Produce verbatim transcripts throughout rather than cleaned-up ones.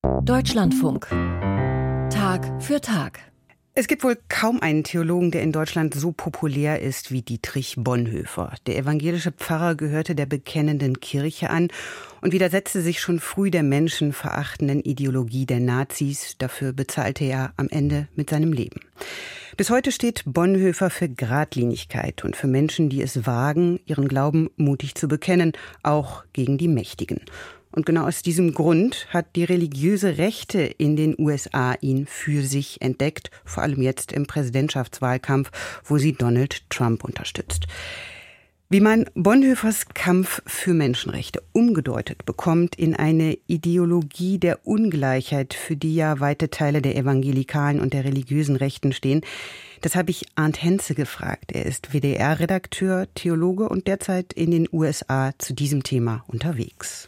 Deutschlandfunk. Tag für Tag. Es gibt wohl kaum einen Theologen, der in Deutschland so populär ist wie Dietrich Bonhoeffer. Der evangelische Pfarrer gehörte der bekennenden Kirche an und widersetzte sich schon früh der menschenverachtenden Ideologie der Nazis. Dafür bezahlte er am Ende mit seinem Leben. Bis heute steht Bonhoeffer für Geradlinigkeit und für Menschen, die es wagen, ihren Glauben mutig zu bekennen, auch gegen die Mächtigen. Und genau aus diesem Grund hat die religiöse Rechte in den U S A ihn für sich entdeckt, vor allem jetzt im Präsidentschaftswahlkampf, wo sie Donald Trump unterstützt. Wie man Bonhoeffers Kampf für Menschenrechte umgedeutet bekommt in eine Ideologie der Ungleichheit, für die ja weite Teile der evangelikalen und der religiösen Rechten stehen, das habe ich Arndt Henze gefragt. Er ist W D R-Redakteur, Theologe und derzeit in den U S A zu diesem Thema unterwegs.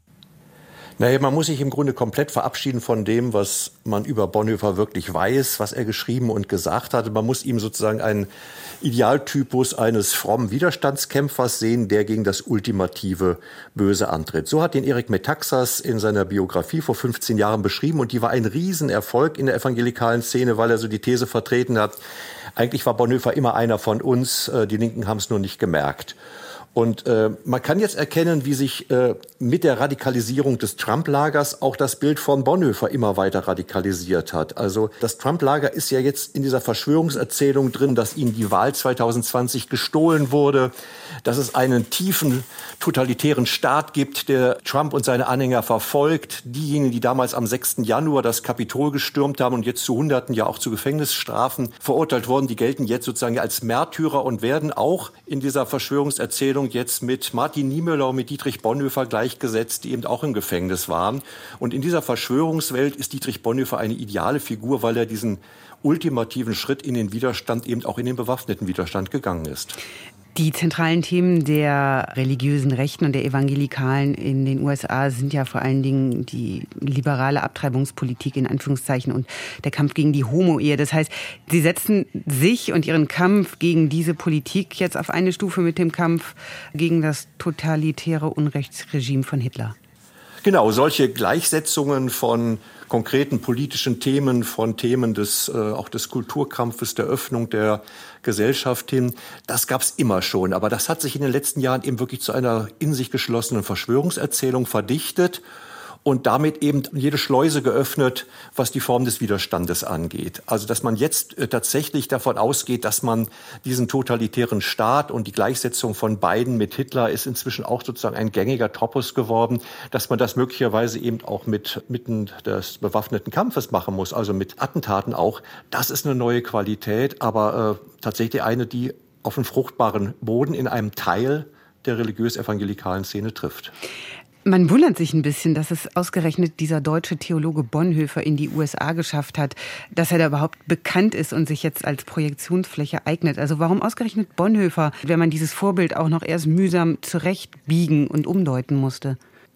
Naja, man muss sich im Grunde komplett verabschieden von dem, was man über Bonhoeffer wirklich weiß, was er geschrieben und gesagt hatte. Man muss ihm sozusagen einen Idealtypus eines frommen Widerstandskämpfers sehen, der gegen das ultimative Böse antritt. So hat ihn Eric Metaxas in seiner Biografie vor fünfzehn Jahren beschrieben und die war ein Riesenerfolg in der evangelikalen Szene, weil er so die These vertreten hat, eigentlich war Bonhoeffer immer einer von uns, die Linken haben es nur nicht gemerkt. Und äh, man kann jetzt erkennen, wie sich äh, mit der Radikalisierung des Trump-Lagers auch das Bild von Bonhoeffer immer weiter radikalisiert hat. Also das Trump-Lager ist ja jetzt in dieser Verschwörungserzählung drin, dass ihnen die Wahl zwanzig zwanzig gestohlen wurde, dass es einen tiefen totalitären Staat gibt, der Trump und seine Anhänger verfolgt. Diejenigen, die damals am sechsten Januar das Kapitol gestürmt haben und jetzt zu Hunderten ja auch zu Gefängnisstrafen verurteilt wurden, die gelten jetzt sozusagen als Märtyrer und werden auch in dieser Verschwörungserzählung jetzt mit Martin Niemöller und mit Dietrich Bonhoeffer gleichgesetzt, die eben auch im Gefängnis waren. Und in dieser Verschwörungswelt ist Dietrich Bonhoeffer eine ideale Figur, weil er diesen ultimativen Schritt in den Widerstand, eben auch in den bewaffneten Widerstand gegangen ist. Die zentralen Themen der religiösen Rechten und der Evangelikalen in den U S A sind ja vor allen Dingen die liberale Abtreibungspolitik in Anführungszeichen und der Kampf gegen die Homo-Ehe. Das heißt, sie setzen sich und ihren Kampf gegen diese Politik jetzt auf eine Stufe mit dem Kampf gegen das totalitäre Unrechtsregime von Hitler. Genau, solche Gleichsetzungen von konkreten politischen Themen, von Themen des, äh, auch des Kulturkampfes, der Öffnung der Gesellschaft hin, das gab's immer schon. Aber das hat sich in den letzten Jahren eben wirklich zu einer in sich geschlossenen Verschwörungserzählung verdichtet und damit eben jede Schleuse geöffnet, was die Form des Widerstandes angeht. Also dass man jetzt äh, tatsächlich davon ausgeht, dass man diesen totalitären Staat und die Gleichsetzung von beiden mit Hitler ist inzwischen auch sozusagen ein gängiger Topos geworden, dass man das möglicherweise eben auch mit mitten des bewaffneten Kampfes machen muss, also mit Attentaten auch. Das ist eine neue Qualität, aber äh, tatsächlich eine, die auf einen fruchtbaren Boden in einem Teil der religiös-evangelikalen Szene trifft. Man wundert sich ein bisschen, dass es ausgerechnet dieser deutsche Theologe Bonhoeffer in die U S A geschafft hat, dass er da überhaupt bekannt ist und sich jetzt als Projektionsfläche eignet. Also warum ausgerechnet Bonhoeffer, wenn man dieses Vorbild auch noch erst mühsam zurechtbiegen und umdeuten musste?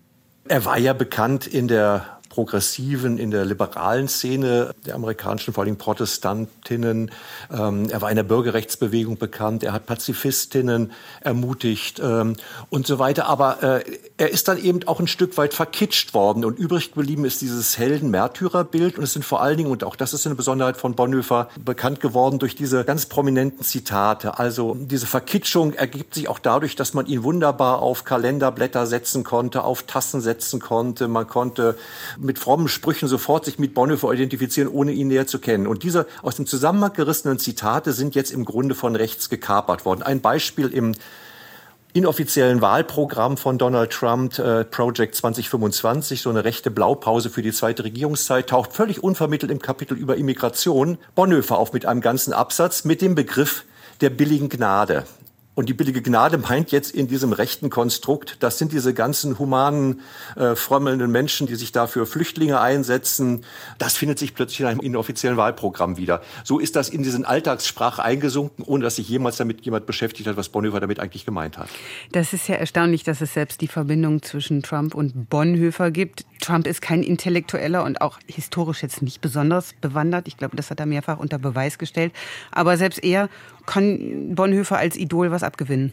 Er war ja bekannt in der progressiven, in der liberalen Szene der amerikanischen, vor allem Protestantinnen. Ähm, er war in der Bürgerrechtsbewegung bekannt. Er hat Pazifistinnen ermutigt ähm, und so weiter. Aber äh, er ist dann eben auch ein Stück weit verkitscht worden. Und übrig geblieben ist dieses Helden-Märtyrer-Bild. Und es sind vor allen Dingen, und auch das ist eine Besonderheit von Bonhoeffer, bekannt geworden durch diese ganz prominenten Zitate. Also diese Verkitschung ergibt sich auch dadurch, dass man ihn wunderbar auf Kalenderblätter setzen konnte, auf Tassen setzen konnte. Man konnte mit frommen Sprüchen sofort sich mit Bonhoeffer identifizieren, ohne ihn näher zu kennen. Und diese aus dem Zusammenhang gerissenen Zitate sind jetzt im Grunde von rechts gekapert worden. Ein Beispiel im inoffiziellen Wahlprogramm von Donald Trump, äh, Project zwanzig fünfundzwanzig, so eine rechte Blaupause für die zweite Regierungszeit, taucht völlig unvermittelt im Kapitel über Immigration Bonhoeffer auf mit einem ganzen Absatz mit dem Begriff der billigen Gnade. Und die billige Gnade meint jetzt in diesem rechten Konstrukt, das sind diese ganzen humanen, äh, frömmelnden Menschen, die sich da für Flüchtlinge einsetzen. Das findet sich plötzlich in einem inoffiziellen Wahlprogramm wieder. So ist das in diesen Alltagssprache eingesunken, ohne dass sich jemals damit jemand beschäftigt hat, was Bonhoeffer damit eigentlich gemeint hat. Das ist ja erstaunlich, dass es selbst die Verbindung zwischen Trump und Bonhoeffer gibt. Trump ist kein Intellektueller und auch historisch jetzt nicht besonders bewandert. Ich glaube, das hat er mehrfach unter Beweis gestellt. Aber selbst er kann Bonhoeffer als Idol was abgewinnen.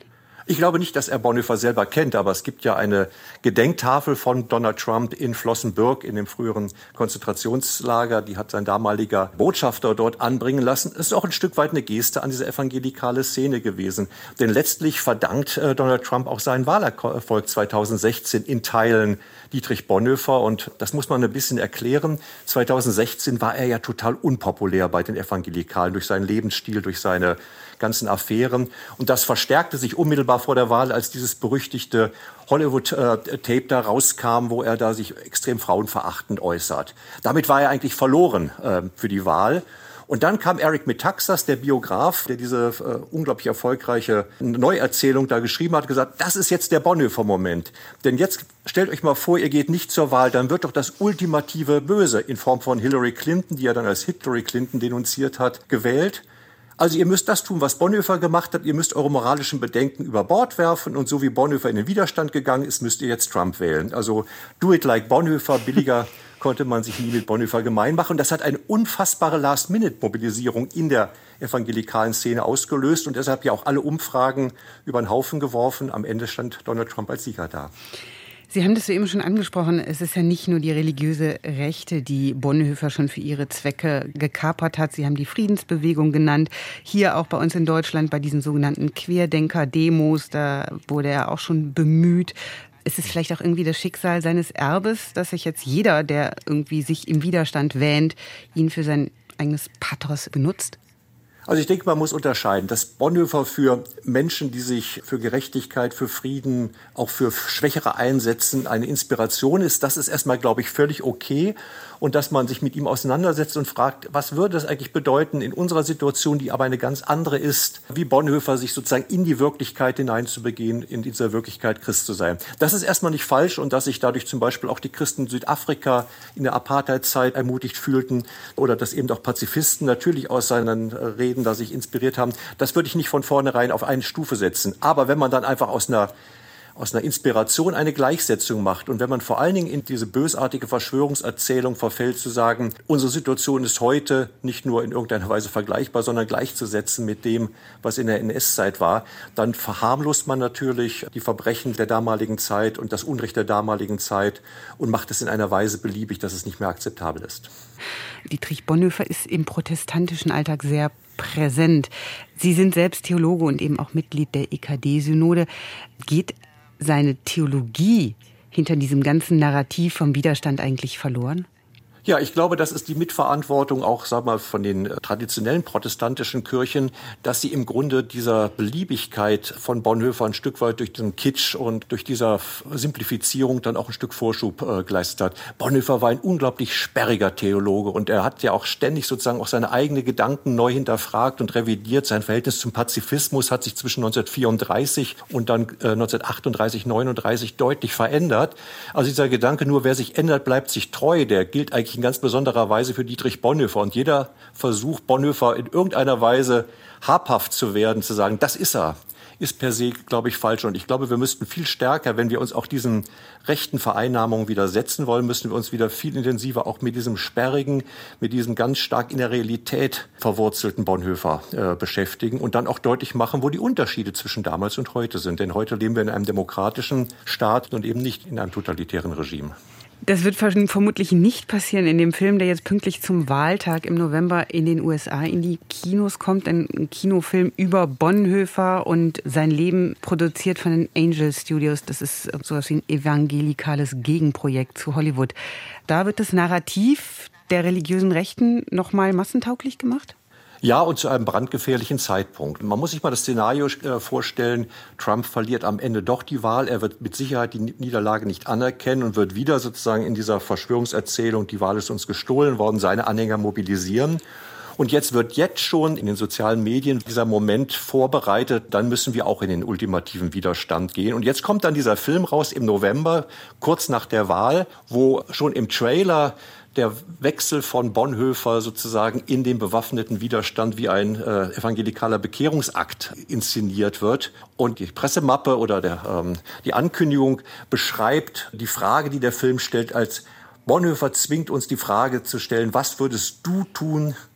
Ich glaube nicht, dass er Bonhoeffer selber kennt, aber es gibt ja eine Gedenktafel von Donald Trump in Flossenbürg, in dem früheren Konzentrationslager. Die hat sein damaliger Botschafter dort anbringen lassen. Es ist auch ein Stück weit eine Geste an diese evangelikale Szene gewesen. Denn letztlich verdankt äh, Donald Trump auch seinen Wahlerfolg zweitausendsechzehn in Teilen Dietrich Bonhoeffer. Und das muss man ein bisschen erklären. zweitausendsechzehn war er ja total unpopulär bei den Evangelikalen durch seinen Lebensstil, durch seine ganzen Affären. Und das verstärkte sich unmittelbar vor der Wahl, als dieses berüchtigte Hollywood-Tape da rauskam, wo er da sich extrem frauenverachtend äußert. Damit war er eigentlich verloren äh, für die Wahl. Und dann kam Eric Metaxas, der Biograf, der diese äh, unglaublich erfolgreiche Neuerzählung da geschrieben hat, gesagt, das ist jetzt der Bonhoeffer-Moment. Denn jetzt stellt euch mal vor, ihr geht nicht zur Wahl, dann wird doch das ultimative Böse in Form von Hillary Clinton, die er dann als Hillary Clinton denunziert hat, gewählt. Also ihr müsst das tun, was Bonhoeffer gemacht hat. Ihr müsst eure moralischen Bedenken über Bord werfen. Und so wie Bonhoeffer in den Widerstand gegangen ist, müsst ihr jetzt Trump wählen. Also do it like Bonhoeffer. Billiger konnte man sich nie mit Bonhoeffer gemein machen. Und das hat eine unfassbare Last-Minute-Mobilisierung in der evangelikalen Szene ausgelöst. Und deshalb ja auch alle Umfragen über den Haufen geworfen. Am Ende stand Donald Trump als Sieger da. Sie haben das soeben schon angesprochen. Es ist ja nicht nur die religiöse Rechte, die Bonhoeffer schon für ihre Zwecke gekapert hat. Sie haben die Friedensbewegung genannt. Hier auch bei uns in Deutschland bei diesen sogenannten Querdenker-Demos, da wurde er auch schon bemüht. Ist es vielleicht auch irgendwie das Schicksal seines Erbes, dass sich jetzt jeder, der irgendwie sich im Widerstand wähnt, ihn für sein eigenes Pathos benutzt? Also ich denke, man muss unterscheiden, dass Bonhoeffer für Menschen, die sich für Gerechtigkeit, für Frieden, auch für Schwächere einsetzen, eine Inspiration ist. Das ist erstmal, glaube ich, völlig okay. Und dass man sich mit ihm auseinandersetzt und fragt, was würde das eigentlich bedeuten in unserer Situation, die aber eine ganz andere ist, wie Bonhoeffer sich sozusagen in die Wirklichkeit hineinzubegehen, in dieser Wirklichkeit Christ zu sein. Das ist erstmal nicht falsch und dass sich dadurch zum Beispiel auch die Christen in Südafrika in der Apartheidzeit ermutigt fühlten oder dass eben auch Pazifisten natürlich aus seinen Reden da sich inspiriert haben, das würde ich nicht von vornherein auf eine Stufe setzen. Aber wenn man dann einfach aus einer aus einer Inspiration eine Gleichsetzung macht und wenn man vor allen Dingen in diese bösartige Verschwörungserzählung verfällt, zu sagen, unsere Situation ist heute nicht nur in irgendeiner Weise vergleichbar, sondern gleichzusetzen mit dem, was in der N S-Zeit war, dann verharmlost man natürlich die Verbrechen der damaligen Zeit und das Unrecht der damaligen Zeit und macht es in einer Weise beliebig, dass es nicht mehr akzeptabel ist. Dietrich Bonhoeffer ist im protestantischen Alltag sehr präsent. Sie sind selbst Theologe und eben auch Mitglied der E K D-Synode. Geht seine Theologie hinter diesem ganzen Narrativ vom Widerstand eigentlich verloren? Ja, ich glaube, das ist die Mitverantwortung auch, sag mal, von den traditionellen protestantischen Kirchen, dass sie im Grunde dieser Beliebigkeit von Bonhoeffer ein Stück weit durch den Kitsch und durch dieser Simplifizierung dann auch ein Stück Vorschub äh, geleistet hat. Bonhoeffer war ein unglaublich sperriger Theologe und er hat ja auch ständig sozusagen auch seine eigenen Gedanken neu hinterfragt und revidiert. Sein Verhältnis zum Pazifismus hat sich zwischen neunzehnhundertvierunddreißig und dann äh, neunzehnhundertachtunddreißig, neununddreißig deutlich verändert. Also dieser Gedanke, nur wer sich ändert, bleibt sich treu, der gilt eigentlich in ganz besonderer Weise für Dietrich Bonhoeffer. Und jeder Versuch, Bonhoeffer in irgendeiner Weise habhaft zu werden, zu sagen, das ist er, ist per se, glaube ich, falsch. Und ich glaube, wir müssten viel stärker, wenn wir uns auch diesen rechten Vereinnahmungen widersetzen wollen, müssen wir uns wieder viel intensiver auch mit diesem sperrigen, mit diesem ganz stark in der Realität verwurzelten Bonhoeffer äh, beschäftigen und dann auch deutlich machen, wo die Unterschiede zwischen damals und heute sind. Denn heute leben wir in einem demokratischen Staat und eben nicht in einem totalitären Regime. Das wird vermutlich nicht passieren in dem Film, der jetzt pünktlich zum Wahltag im November in den U S A in die Kinos kommt. Ein Kinofilm über Bonhoeffer und sein Leben, produziert von den Angel Studios. Das ist sowas wie ein evangelikales Gegenprojekt zu Hollywood. Da wird das Narrativ der religiösen Rechten nochmal massentauglich gemacht? Ja, und zu einem brandgefährlichen Zeitpunkt. Man muss sich mal das Szenario äh, vorstellen, Trump verliert am Ende doch die Wahl. Er wird mit Sicherheit die Niederlage nicht anerkennen und wird wieder sozusagen in dieser Verschwörungserzählung, die Wahl ist uns gestohlen worden, seine Anhänger mobilisieren. Und jetzt wird jetzt schon in den sozialen Medien dieser Moment vorbereitet, dann müssen wir auch in den ultimativen Widerstand gehen. Und jetzt kommt dann dieser Film raus im November, kurz nach der Wahl, wo schon im Trailer der Wechsel von Bonhoeffer sozusagen in den bewaffneten Widerstand wie ein äh, evangelikaler Bekehrungsakt inszeniert wird. Und die Pressemappe oder der, ähm, die Ankündigung beschreibt die Frage, die der Film stellt, als Bonhoeffer zwingt uns die Frage zu stellen, was würdest du tun,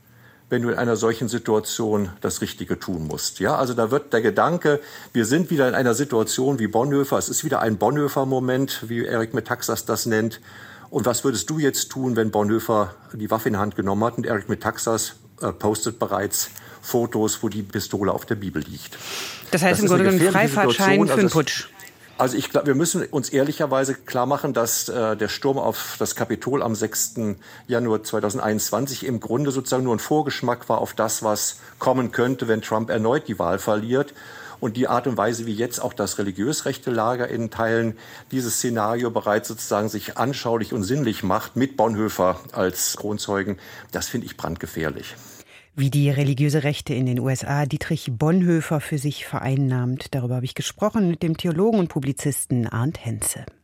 wenn du in einer solchen Situation das Richtige tun musst. Ja, also da wird der Gedanke, wir sind wieder in einer Situation wie Bonhoeffer, es ist wieder ein Bonhoeffer-Moment, wie Eric Metaxas das nennt. Und was würdest du jetzt tun, wenn Bonhoeffer die Waffe in die Hand genommen hat? Und Eric Metaxas äh, postet bereits Fotos, wo die Pistole auf der Bibel liegt. Das heißt im Grunde genommen Freifahrtschein für den Putsch. Also ich glaube, wir müssen uns ehrlicherweise klar machen, dass äh, der Sturm auf das Kapitol am sechsten Januar zweitausendeinundzwanzig im Grunde sozusagen nur ein Vorgeschmack war auf das, was kommen könnte, wenn Trump erneut die Wahl verliert. Und die Art und Weise, wie jetzt auch das religiös-rechte Lager in Teilen dieses Szenario bereits sozusagen sich anschaulich und sinnlich macht, mit Bonhoeffer als Kronzeugen, das finde ich brandgefährlich. Wie die religiöse Rechte in den U S A Dietrich Bonhoeffer für sich vereinnahmt, darüber habe ich gesprochen mit dem Theologen und Publizisten Arndt Hentze.